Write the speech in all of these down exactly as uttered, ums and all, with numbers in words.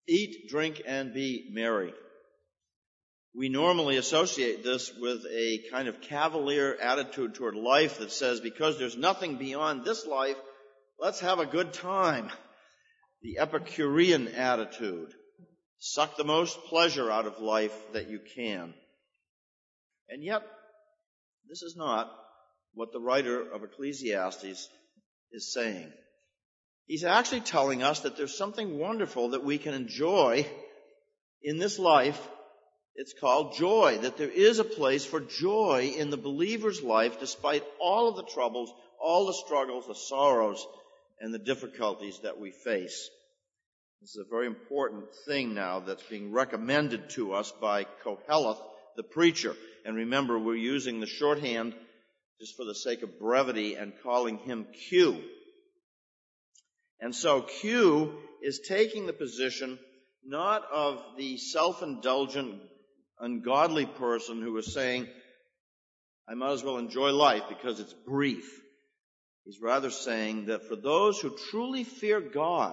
Eat, drink, and be merry. We normally associate this with a kind of cavalier attitude toward life that says, because there's nothing beyond this life, let's have a good time. The Epicurean attitude. Suck the most pleasure out of life that you can. And yet, this is not what the writer of Ecclesiastes is saying. He's actually telling us that there's something wonderful that we can enjoy in this life. It's called joy, that there is a place for joy in the believer's life despite all of the troubles, all the struggles, the sorrows, and the difficulties that we face. This is a very important thing now that's being recommended to us by Koheleth, the preacher. And remember, we're using the shorthand just for the sake of brevity and calling him Q. And so Q is taking the position not of the self-indulgent, ungodly person who is saying, I might as well enjoy life because it's brief. He's rather saying that for those who truly fear God,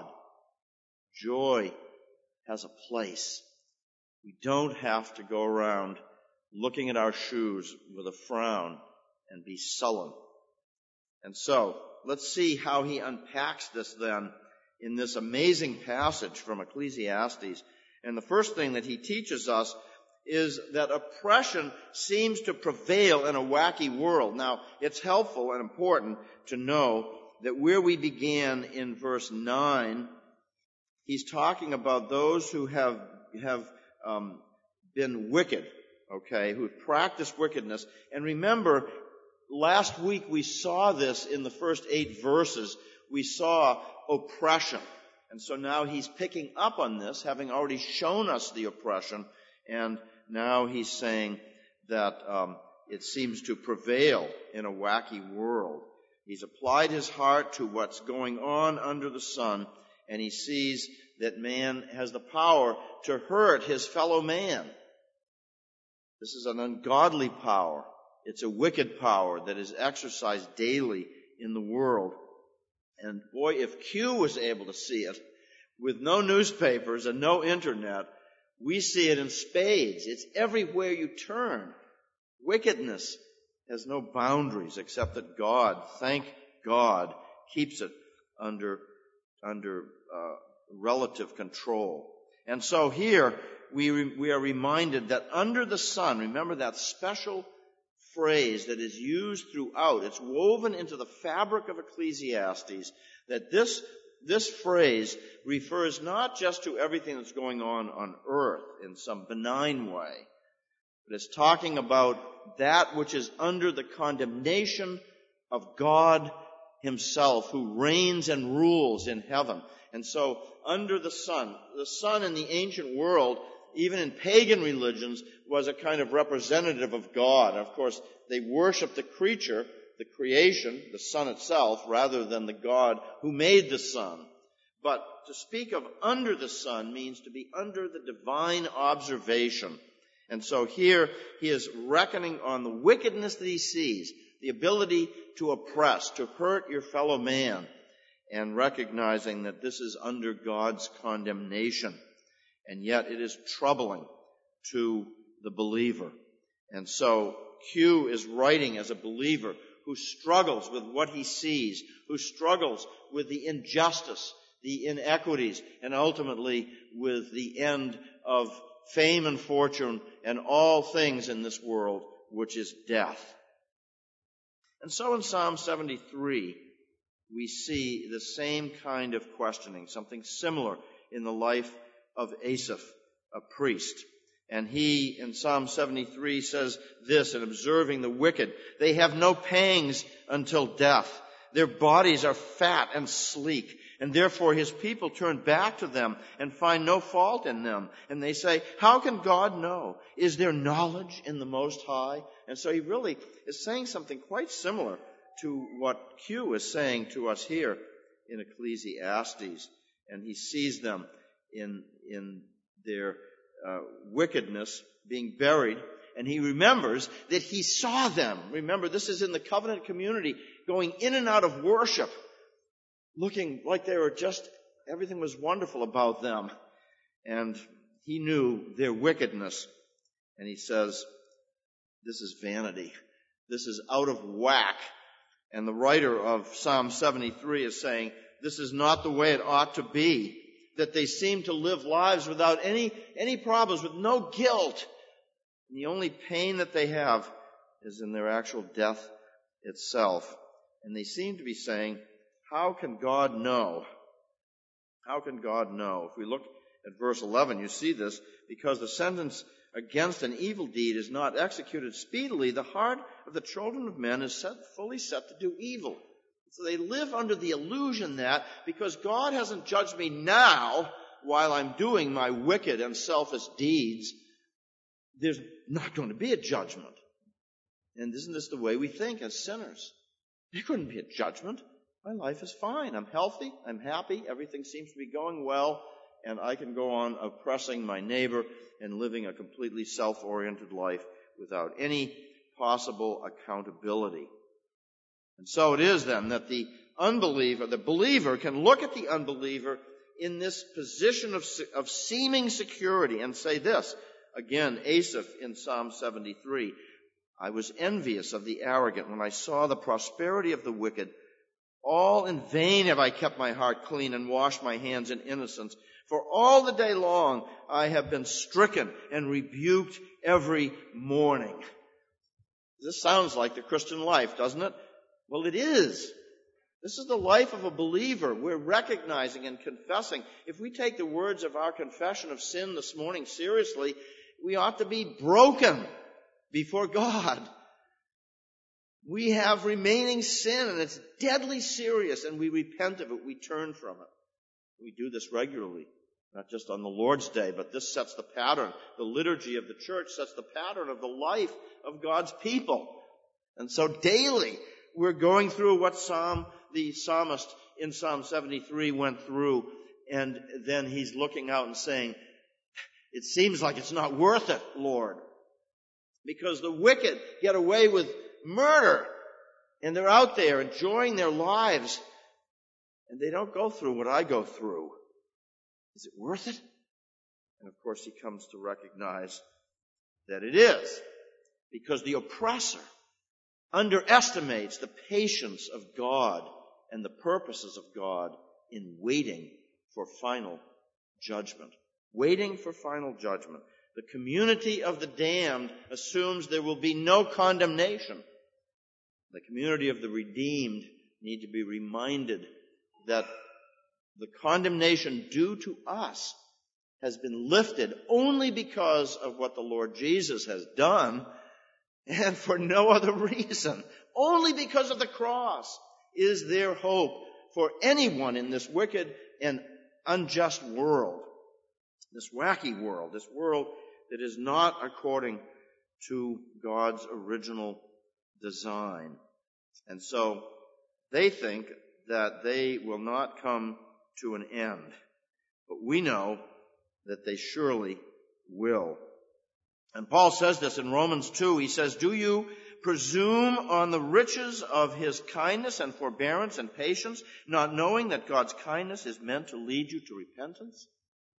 joy has a place. We don't have to go around looking at our shoes with a frown and be sullen. And so, let's see how he unpacks this then in this amazing passage from Ecclesiastes. And the first thing that he teaches us is that oppression seems to prevail in a wacky world. Now, it's helpful and important to know that where we began in verse nine, he's talking about those who have have um, been wicked, okay, who have practiced wickedness. And remember, last week we saw this in the first eight verses. We saw oppression. And so now he's picking up on this, having already shown us the oppression, and now he's saying that um, it seems to prevail in a wacky world. He's applied his heart to what's going on under the sun, and he sees that man has the power to hurt his fellow man. This is an ungodly power. It's a wicked power that is exercised daily in the world. And boy, if Q was able to see it, with no newspapers and no internet, we see it in spades. It's everywhere you turn. Wickedness has no boundaries except that God, thank God, keeps it under, under uh, relative control. And so here we re- we are reminded that under the sun, remember that special phrase that is used throughout, it's woven into the fabric of Ecclesiastes, that this This phrase refers not just to everything that's going on on earth in some benign way, but it's talking about that which is under the condemnation of God himself, who reigns and rules in heaven. And so, under the sun, the sun in the ancient world, even in pagan religions, was a kind of representative of God. And of course, they worshiped the creature, the creation, the sun itself, rather than the God who made the sun. But to speak of under the sun means to be under the divine observation. And so here he is reckoning on the wickedness that he sees, the ability to oppress, to hurt your fellow man, and recognizing that this is under God's condemnation. And yet it is troubling to the believer. And so Q is writing as a believer who struggles with what he sees, who struggles with the injustice, the inequities, and ultimately with the end of fame and fortune and all things in this world, which is death. And so in Psalm seventy-three, we see the same kind of questioning, something similar in the life of Asaph, a priest. And he, in Psalm seventy-three, says this in observing the wicked: they have no pangs until death. Their bodies are fat and sleek, and therefore his people turn back to them and find no fault in them. And they say, how can God know? Is there knowledge in the Most High? And so he really is saying something quite similar to what Q is saying to us here in Ecclesiastes. And he sees them in, in their Uh, wickedness, being buried, and he remembers that he saw them. Remember, this is in the covenant community, going in and out of worship, looking like they were just, everything was wonderful about them. and he knew their wickedness. And he says, this is vanity. This is out of whack. And the writer of Psalm seventy-three is saying, this is not the way it ought to be. That they seem to live lives without any, any problems, with no guilt. And the only pain that they have is in their actual death itself. And they seem to be saying, how can God know? How can God know? If we look at verse eleven, you see this. Because the sentence against an evil deed is not executed speedily, the heart of the children of men is set, fully set to do evil. So they live under the illusion that because God hasn't judged me now while I'm doing my wicked and selfish deeds, there's not going to be a judgment. And isn't this the way we think as sinners? There couldn't be a judgment. My life is fine. I'm healthy. I'm happy. Everything seems to be going well. And I can go on oppressing my neighbor and living a completely self-oriented life without any possible accountability. And so it is then that the unbeliever, the believer, can look at the unbeliever in this position of, of seeming security and say this. Again, Asaph in Psalm seventy-three, I was envious of the arrogant when I saw the prosperity of the wicked. All in vain have I kept my heart clean and washed my hands in innocence. For all the day long I have been stricken and rebuked every morning. This sounds like the Christian life, doesn't it? Well, it is. This is the life of a believer. We're recognizing and confessing. If we take the words of our confession of sin this morning seriously, we ought to be broken before God. We have remaining sin, and it's deadly serious, and we repent of it. We turn from it. We do this regularly, not just on the Lord's Day, but this sets the pattern. The liturgy of the church sets the pattern of the life of God's people. And so daily, we're going through what Psalm, the psalmist in Psalm seventy-three went through, and then he's looking out and saying, it seems like it's not worth it, Lord, because the wicked get away with murder, and they're out there enjoying their lives, and they don't go through what I go through. Is it worth it? And of course he comes to recognize that it is, because the oppressor underestimates the patience of God and the purposes of God in waiting for final judgment. Waiting for final judgment. The community of the damned assumes there will be no condemnation. The community of the redeemed need to be reminded that the condemnation due to us has been lifted only because of what the Lord Jesus has done, and for no other reason. Only because of the cross is there hope for anyone in this wicked and unjust world. This wacky world, this world that is not according to God's original design. And so they think that they will not come to an end. But we know that they surely will. And Paul says this in Romans two. He says, do you presume on the riches of his kindness and forbearance and patience, not knowing that God's kindness is meant to lead you to repentance?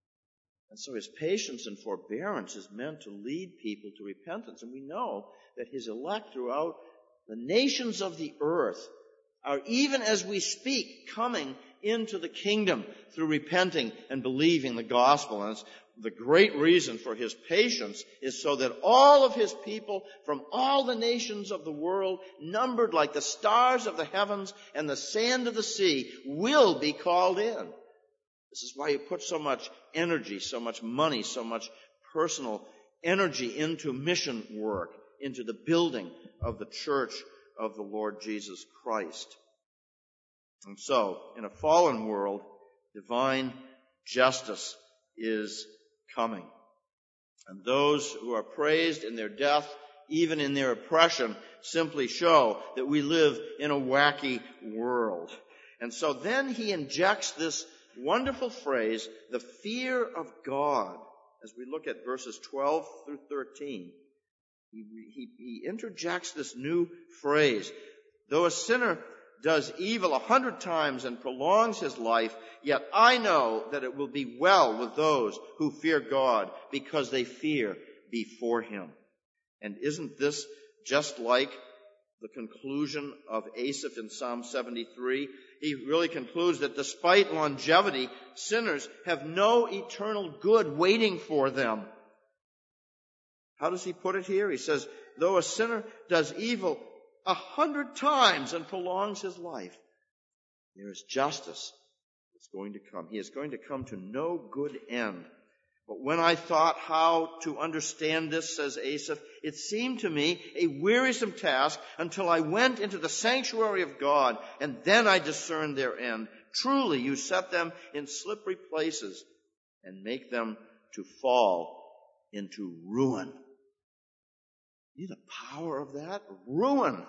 And so his patience and forbearance is meant to lead people to repentance. And we know that his elect throughout the nations of the earth are, even as we speak, coming into the kingdom through repenting and believing the gospel. And it's the great reason for his patience is so that all of his people from all the nations of the world, numbered like the stars of the heavens and the sand of the sea, will be called in. This is why he put so much energy, so much money, so much personal energy into mission work, into the building of the church of the Lord Jesus Christ. And so, in a fallen world, divine justice is coming. And those who are praised in their death, even in their oppression, simply show that we live in a wacky world. And so then he injects this wonderful phrase, the fear of God, as we look at verses twelve through thirteen. He, he, he interjects this new phrase. Though a sinner does evil a hundred times and prolongs his life, yet I know that it will be well with those who fear God, because they fear before him. And isn't this just like the conclusion of Asaph in Psalm seventy-three? He really concludes that despite longevity, sinners have no eternal good waiting for them. How does he put it here? He says, though a sinner does evil a hundred times and prolongs his life, there is justice that's going to come. He is going to come to no good end. But when I thought how to understand this, says Asaph, it seemed to me a wearisome task until I went into the sanctuary of God, and then I discerned their end. Truly, you set them in slippery places and make them to fall into ruin. See the power of that? Ruin.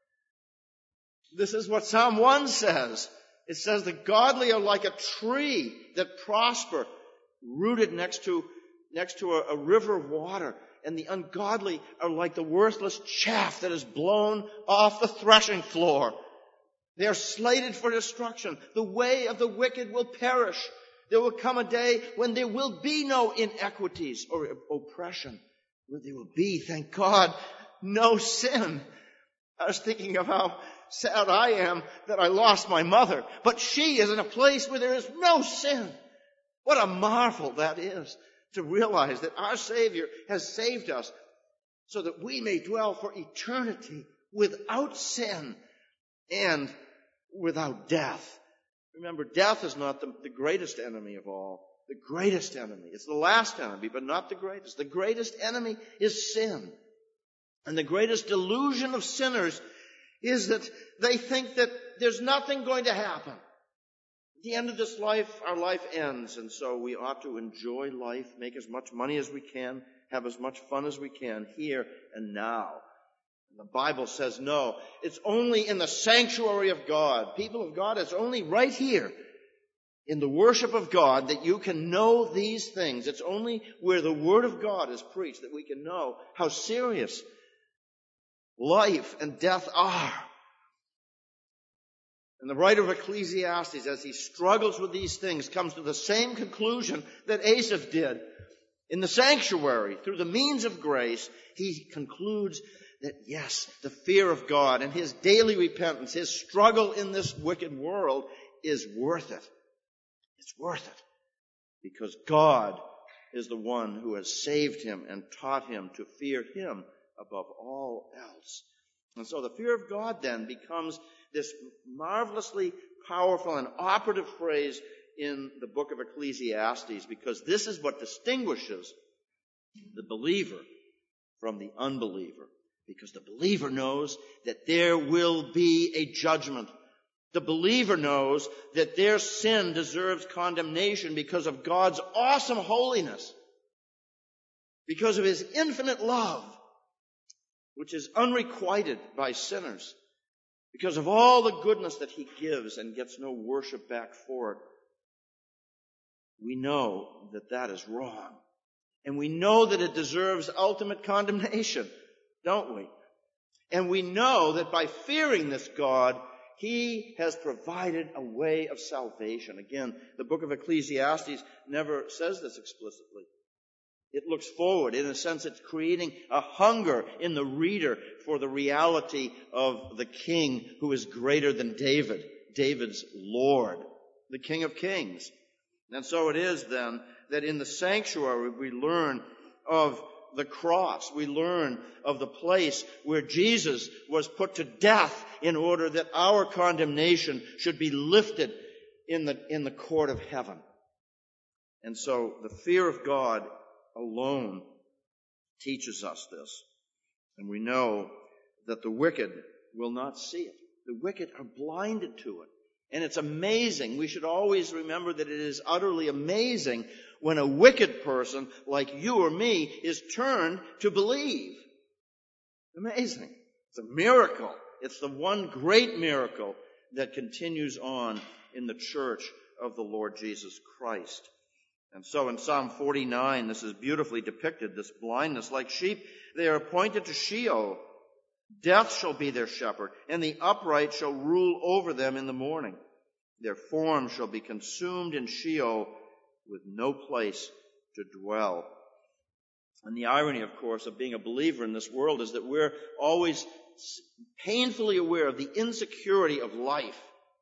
This is what Psalm one says. It says the godly are like a tree that prosper, rooted next to, next to a, a river of water. And the ungodly are like the worthless chaff that is blown off the threshing floor. They are slated for destruction. The way of the wicked will perish. There will come a day when there will be no inequities or oppression. Where there will be, thank God, no sin. I was thinking of how sad I am that I lost my mother. But she is in a place where there is no sin. What a marvel that is, to realize that our Savior has saved us so that we may dwell for eternity without sin and without death. Remember, death is not the, the greatest enemy of all. The greatest enemy. It's the last enemy, but not the greatest. The greatest enemy is sin. And the greatest delusion of sinners is that they think that there's nothing going to happen. At the end of this life, our life ends, and so we ought to enjoy life, make as much money as we can, have as much fun as we can here and now. And the Bible says no. It's only in the sanctuary of God. People of God, it's only right here in the worship of God that you can know these things. It's only where the Word of God is preached that we can know how serious life and death are. And the writer of Ecclesiastes, as he struggles with these things, comes to the same conclusion that Asaph did. In the sanctuary, through the means of grace, he concludes that yes, the fear of God and his daily repentance, his struggle in this wicked world is worth it. It's worth it. Because God is the one who has saved him and taught him to fear him above all else. And so the fear of God then becomes this marvelously powerful and operative phrase in the book of Ecclesiastes, because this is what distinguishes the believer from the unbeliever. Because the believer knows that there will be a judgment. The believer knows that their sin deserves condemnation because of God's awesome holiness, because of his infinite love, which is unrequited by sinners, because of all the goodness that he gives and gets no worship back for it. We know that that is wrong. And we know that it deserves ultimate condemnation, don't we? And we know that by fearing this God, he has provided a way of salvation. Again, the book of Ecclesiastes never says this explicitly. It looks forward. In a sense, it's creating a hunger in the reader for the reality of the King who is greater than David, David's Lord, the King of Kings. And so it is then that in the sanctuary we learn of the cross. We learn of the place where Jesus was put to death in order that our condemnation should be lifted in the, in the court of heaven. And so the fear of God alone teaches us this. And we know that the wicked will not see it. The wicked are blinded to it. And it's amazing. We should always remember that it is utterly amazing when a wicked person like you or me is turned to believe. Amazing. It's a miracle. It's the one great miracle that continues on in the church of the Lord Jesus Christ. And so in Psalm forty-nine, this is beautifully depicted, this blindness. Like sheep, they are appointed to Sheol. Death shall be their shepherd, and the upright shall rule over them in the morning. Their form shall be consumed in Sheol, with no place to dwell. And the irony, of course, of being a believer in this world is that we're always painfully aware of the insecurity of life.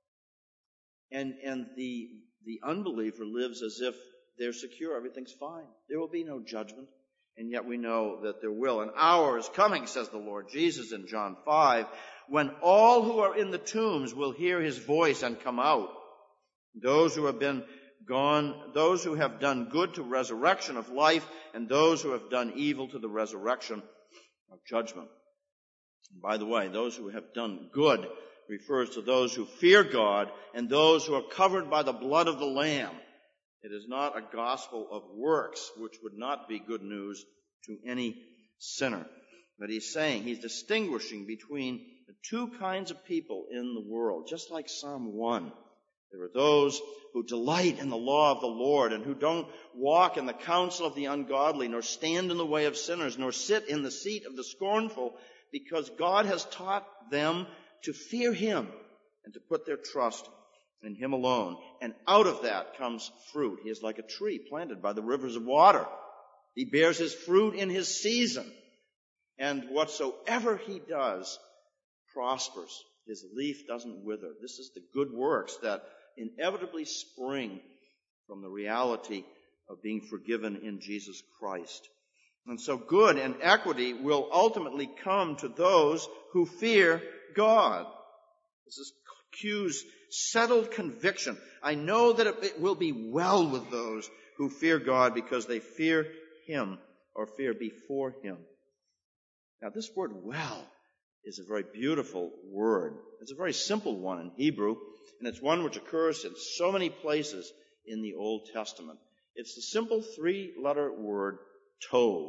And, and the, the unbeliever lives as if they're secure, everything's fine. There will be no judgment. And yet we know that there will. An hour is coming, says the Lord Jesus in John five, when all who are in the tombs will hear his voice and come out. Those who have been gone, those who have done good to resurrection of life, and those who have done evil to the resurrection of judgment. And by the way, those who have done good refers to those who fear God and those who are covered by the blood of the Lamb. It is not a gospel of works, which would not be good news to any sinner. But he's saying, he's distinguishing between the two kinds of people in the world, just like Psalm one. There are those who delight in the law of the Lord and who don't walk in the counsel of the ungodly, nor stand in the way of sinners, nor sit in the seat of the scornful, because God has taught them to fear him and to put their trust in him alone. And out of that comes fruit. He is like a tree planted by the rivers of water. He bears his fruit in his season. And whatsoever he does prospers. His leaf doesn't wither. This is the good works that inevitably spring from the reality of being forgiven in Jesus Christ. And so good and equity will ultimately come to those who fear God. This is Q's settled conviction. I know that it will be well with those who fear God because they fear him or fear before him. Now this word well is a very beautiful word. It's a very simple one in Hebrew, and it's one which occurs in so many places in the Old Testament. It's the simple three-letter word tov.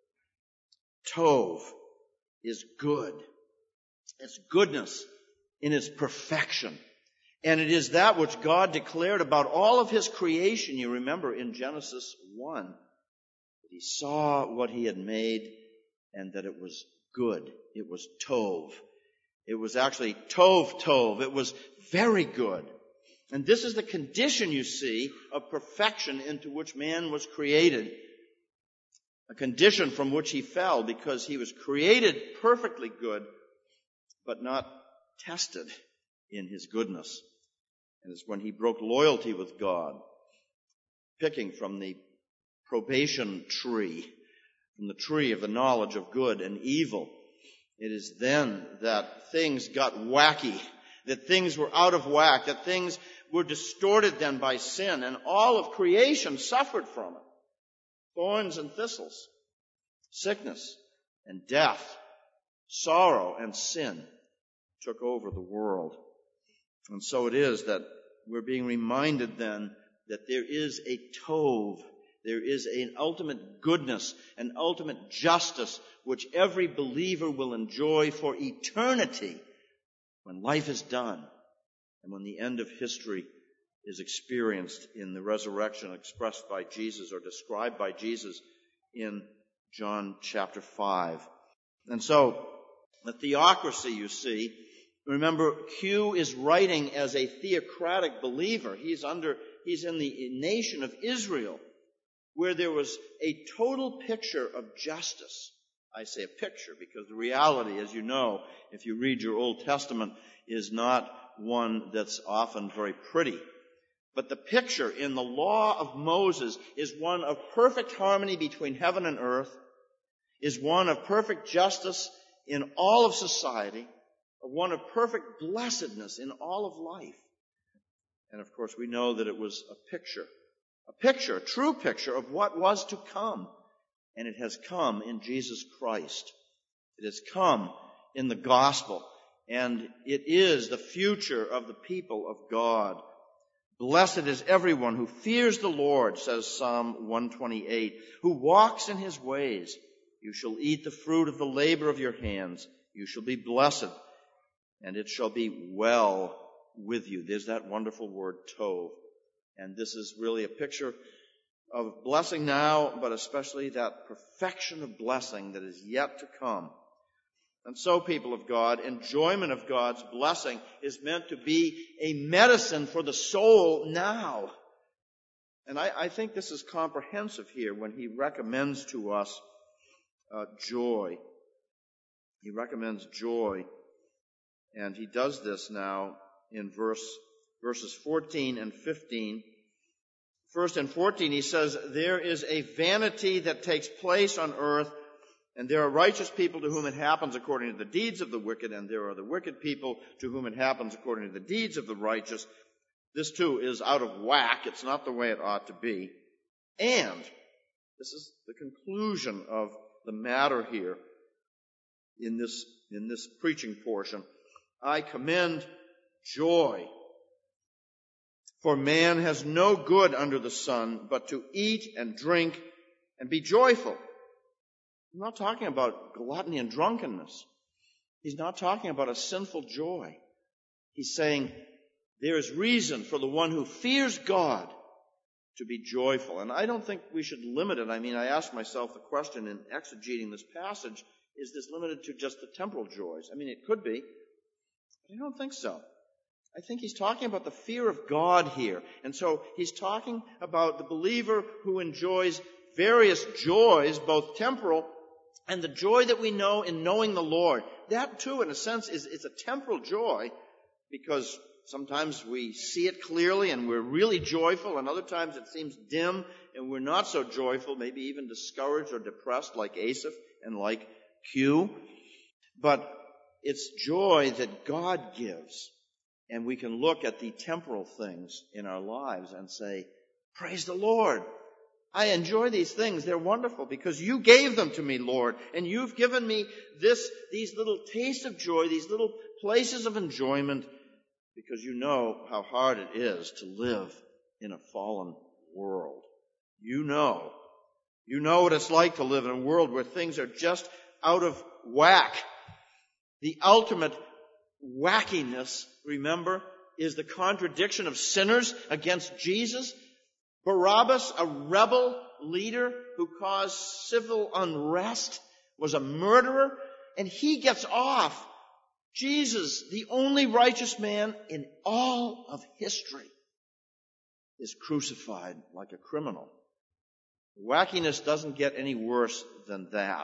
Tov is good. It's goodness in its perfection. And it is that which God declared about all of his creation, you remember in Genesis one. That he saw what he had made and that it was good. It was tov. It was actually tov tov. It was very good. And this is the condition, you see, of perfection into which man was created. A condition from which he fell because he was created perfectly good, but not tested in his goodness. And it's when he broke loyalty with God, picking from the probation tree, from the tree of the knowledge of good and evil. It is then that things got wacky, that things were out of whack, that things were distorted then by sin, and all of creation suffered from it. Thorns and thistles, sickness and death, sorrow and sin took over the world. And so it is that we're being reminded then that there is a tov, there is an ultimate goodness, an ultimate justice, which every believer will enjoy for eternity when life is done and when the end of history is experienced in the resurrection expressed by Jesus or described by Jesus in John chapter five. And so, the theocracy, you see, remember, Q is writing as a theocratic believer. He's under, he's in the nation of Israel, where there was a total picture of justice. I say a picture because the reality, as you know, if you read your Old Testament, is not one that's often very pretty. But the picture in the law of Moses is one of perfect harmony between heaven and earth, is one of perfect justice in all of society, one of perfect blessedness in all of life. And of course we know that it was a picture, a picture, a true picture of what was to come. And it has come in Jesus Christ. It has come in the gospel. And it is the future of the people of God. Blessed is everyone who fears the Lord, says Psalm one twenty-eight, who walks in his ways. You shall eat the fruit of the labor of your hands. You shall be blessed, and it shall be well with you. There's that wonderful word, tov. And this is really a picture of blessing now, but especially that perfection of blessing that is yet to come. And so, people of God, enjoyment of God's blessing is meant to be a medicine for the soul now. And I, I think this is comprehensive here when he recommends to us uh, joy. He recommends joy. And he does this now in verse verses fourteen and fifteen. First in fourteen, he says, there is a vanity that takes place on earth, and there are righteous people to whom it happens according to the deeds of the wicked, and there are the wicked people to whom it happens according to the deeds of the righteous. This, too, is out of whack. It's not the way it ought to be. And this is the conclusion of the matter here in this, in this preaching portion. I commend joy. For man has no good under the sun but to eat and drink and be joyful. I'm not talking about gluttony and drunkenness. He's not talking about a sinful joy. He's saying there is reason for the one who fears God to be joyful. And I don't think we should limit it. I mean, I asked myself the question in exegeting this passage, is this limited to just the temporal joys? I mean, it could be. But I don't think so. I think he's talking about the fear of God here. And so he's talking about the believer who enjoys various joys, both temporal and the joy that we know in knowing the Lord. That, too, in a sense, is, is a temporal joy, because sometimes we see it clearly and we're really joyful, and other times it seems dim and we're not so joyful, maybe even discouraged or depressed like Asaph and like Q. But it's joy that God gives. And we can look at the temporal things in our lives and say, praise the Lord. I enjoy these things. They're wonderful because you gave them to me, Lord. And you've given me this, these little tastes of joy, these little places of enjoyment, because you know how hard it is to live in a fallen world. You know. You know what it's like to live in a world where things are just out of whack. The ultimate wackiness, remember, is the contradiction of sinners against Jesus. Barabbas, a rebel leader who caused civil unrest, was a murderer, and he gets off. Jesus, the only righteous man in all of history, is crucified like a criminal. Wackiness doesn't get any worse than that.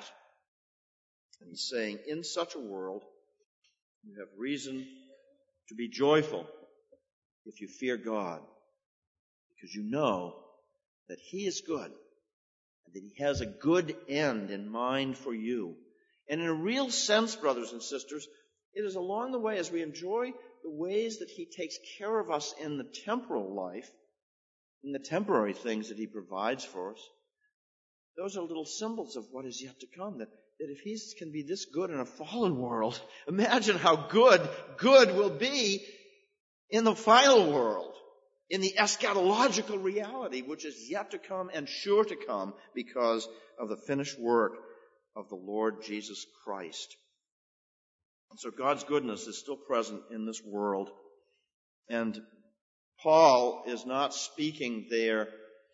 And he's saying, in such a world, you have reason to be joyful if you fear God, because you know that he is good and that he has a good end in mind for you. And in a real sense, brothers and sisters, it is along the way as we enjoy the ways that he takes care of us in the temporal life, in the temporary things that he provides for us. Those are little symbols of what is yet to come, that that if he can be this good in a fallen world, imagine how good good will be in the final world, in the eschatological reality, which is yet to come and sure to come because of the finished work of the Lord Jesus Christ. And so God's goodness is still present in this world. And Paul is not speaking there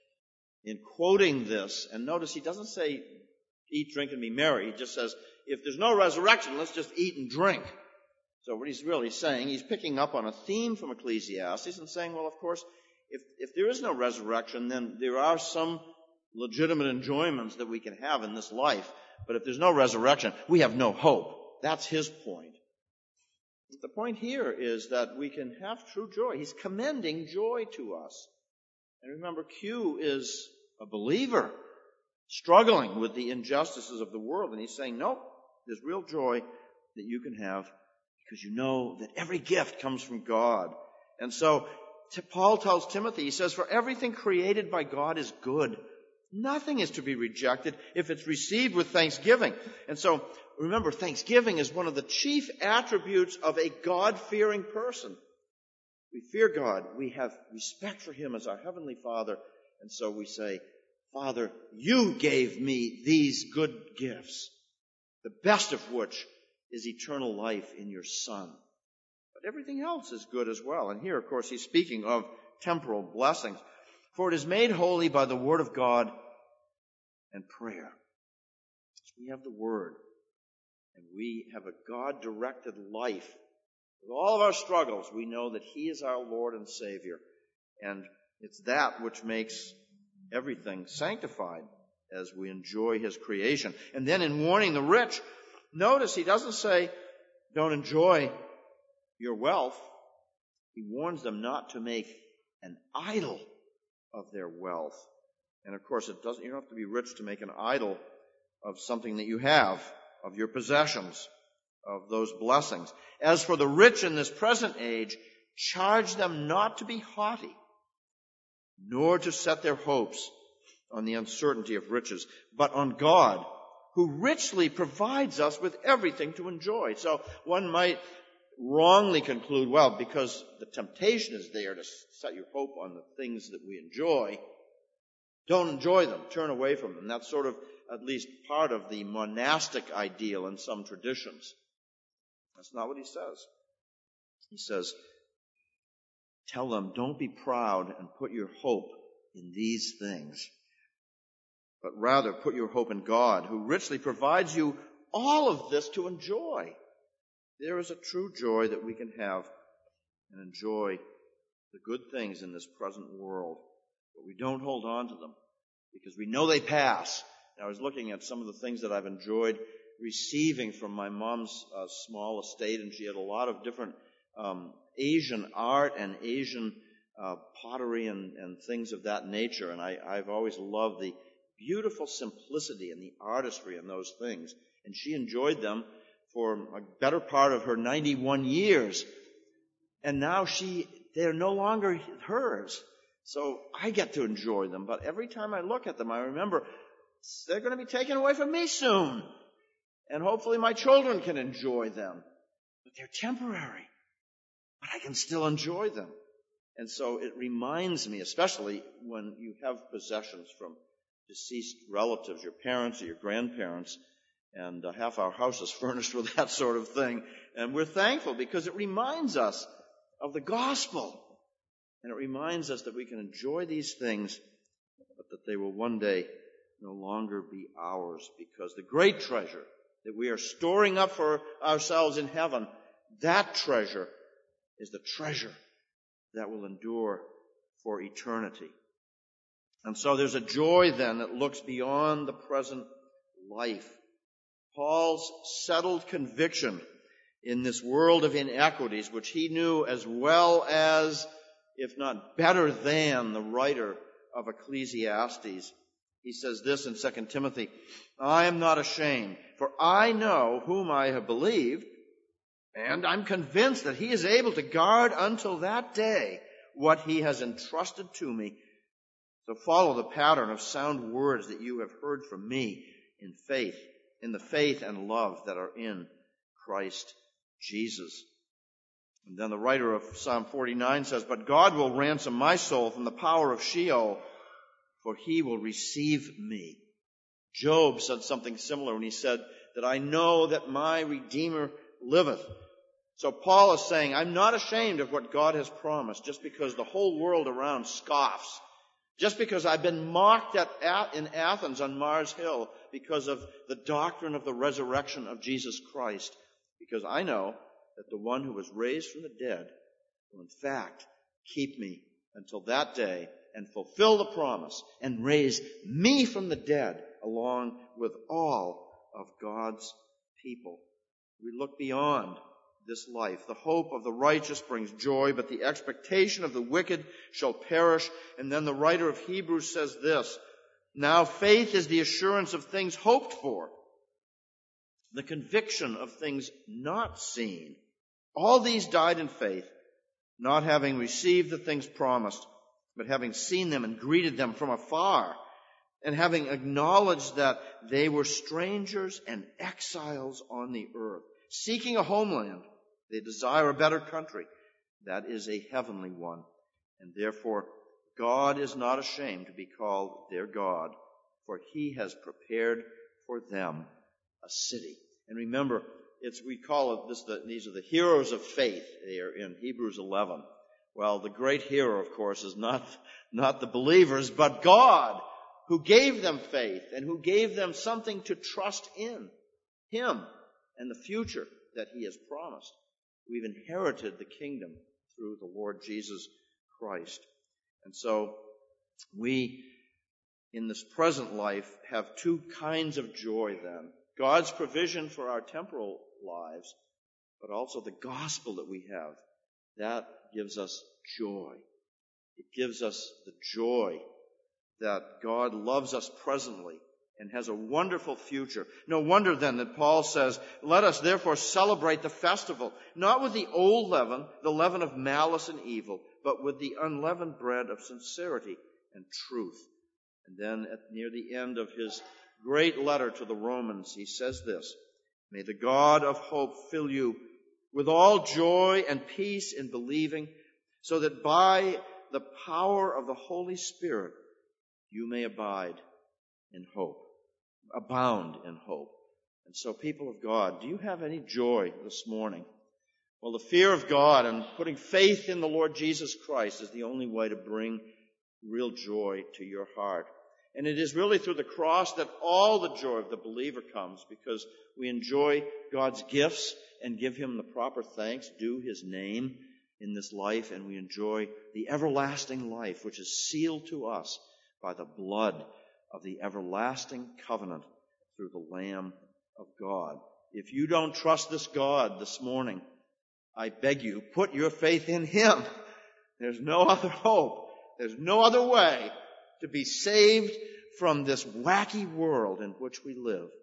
in quoting this. And notice he doesn't say, eat, drink, and be merry. He just says, if there's no resurrection, let's just eat and drink. So what he's really saying, he's picking up on a theme from Ecclesiastes and saying, well, of course, if, if there is no resurrection, then there are some legitimate enjoyments that we can have in this life. But if there's no resurrection, we have no hope. That's his point. But the point here is that we can have true joy. He's commending joy to us. And remember, Q is a believer, struggling with the injustices of the world. And he's saying, nope, there's real joy that you can have because you know that every gift comes from God. And so Paul tells Timothy, he says, for everything created by God is good. Nothing is to be rejected if it's received with thanksgiving. And so remember, thanksgiving is one of the chief attributes of a God-fearing person. We fear God. We have respect for him as our heavenly Father. And so we say, Father, you gave me these good gifts, the best of which is eternal life in your Son. But everything else is good as well. And here, of course, he's speaking of temporal blessings. For it is made holy by the word of God and prayer. So we have the word. and we have a God-directed life. With all of our struggles, we know that He is our Lord and Savior, and it's that which makes everything sanctified as we enjoy His creation. And then in warning the rich, notice He doesn't say, don't enjoy your wealth. He warns them not to make an idol of their wealth. And of course, it doesn't, you don't have to be rich to make an idol of something that you have, of your possessions, of those blessings. As for the rich in this present age, charge them not to be haughty, nor to set their hopes on the uncertainty of riches, but on God, who richly provides us with everything to enjoy. So one might wrongly conclude, well, because the temptation is there to set your hope on the things that we enjoy, don't enjoy them, turn away from them. That's sort of at least part of the monastic ideal in some traditions. That's not what he says. He says, tell them, don't be proud and put your hope in these things, but rather put your hope in God, who richly provides you all of this to enjoy. There is a true joy that we can have and enjoy the good things in this present world, but we don't hold on to them because we know they pass. And I was looking at some of the things that I've enjoyed receiving from my mom's uh, small estate, and she had a lot of different um, Asian art and Asian uh, pottery and, and things of that nature, and I, I've always loved the beautiful simplicity and the artistry in those things, and she enjoyed them for a better part of her ninety-one years, and now she they're no longer hers, so I get to enjoy them. But every time I look at them, I remember they're going to be taken away from me soon, and hopefully my children can enjoy them. But they're temporary, but I can still enjoy them. And so it reminds me, especially when you have possessions from deceased relatives, your parents or your grandparents, and uh, half our house is furnished with that sort of thing. And we're thankful because it reminds us of the gospel. And it reminds us that we can enjoy these things, but that they will one day no longer be ours, because the great treasure that we are storing up for ourselves in heaven, that treasure is the treasure that will endure for eternity. And so there's a joy then that looks beyond the present life. Paul's settled conviction in this world of inequities, which he knew as well as, if not better than, the writer of Ecclesiastes. He says this in Second Timothy, I am not ashamed, for I know whom I have believed, and I'm convinced that he is able to guard until that day what he has entrusted to me. So follow the pattern of sound words that you have heard from me in faith, in the faith and love that are in Christ Jesus. And then the writer of Psalm forty-nine says, but God will ransom my soul from the power of Sheol, for he will receive me. Job said something similar when he said that I know that my Redeemer liveth. So Paul is saying, I'm not ashamed of what God has promised just because the whole world around scoffs. Just because I've been mocked at, at in Athens on Mars Hill because of the doctrine of the resurrection of Jesus Christ. Because I know that the one who was raised from the dead will in fact keep me until that day and fulfill the promise and raise me from the dead along with all of God's people. We look beyond this life. The hope of the righteous brings joy, but the expectation of the wicked shall perish. And then the writer of Hebrews says this, now faith is the assurance of things hoped for, the conviction of things not seen. All these died in faith, not having received the things promised, but having seen them and greeted them from afar, and having acknowledged that they were strangers and exiles on the earth, seeking a homeland. They desire a better country. That is a heavenly one. And therefore, God is not ashamed to be called their God, for he has prepared for them a city. And remember, it's, we call it this, the, these are the heroes of faith. They are in Hebrews eleven. Well, the great hero, of course, is not, not the believers, but God, who gave them faith and who gave them something to trust in. Him. and the future that he has promised. We've inherited the kingdom through the Lord Jesus Christ. And so we, in this present life, have two kinds of joy then. God's provision for our temporal lives, but also the gospel that we have. That gives us joy. It gives us the joy that God loves us presently and has a wonderful future. No wonder then that Paul says, let us therefore celebrate the festival, not with the old leaven, the leaven of malice and evil, but with the unleavened bread of sincerity and truth. And then at near the end of his great letter to the Romans, he says this, may the God of hope fill you with all joy and peace in believing, so that by the power of the Holy Spirit you may abide in hope, abound in hope. And so, people of God, do you have any joy this morning? Well, the fear of God and putting faith in the Lord Jesus Christ is the only way to bring real joy to your heart. And it is really through the cross that all the joy of the believer comes, because we enjoy God's gifts and give him the proper thanks, due his name in this life, and we enjoy the everlasting life, which is sealed to us by the blood of the everlasting covenant through the Lamb of God. If you don't trust this God this morning, I beg you, put your faith in him. There's no other hope. There's no other way to be saved from this wacky world in which we live.